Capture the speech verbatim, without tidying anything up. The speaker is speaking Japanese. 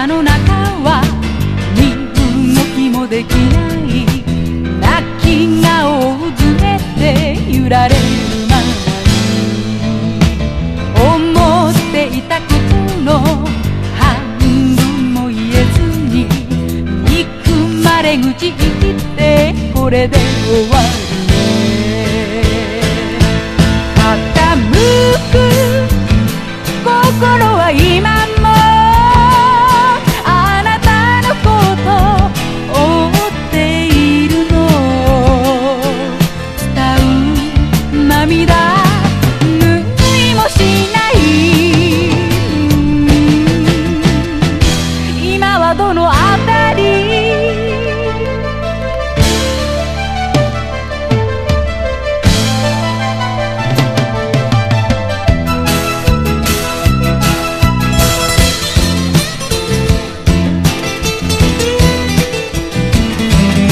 車の中は身動きもできない、泣き顔をうずめて揺られるままに、思っていたことの半分も言えずに、憎まれ口言ってこれで終わ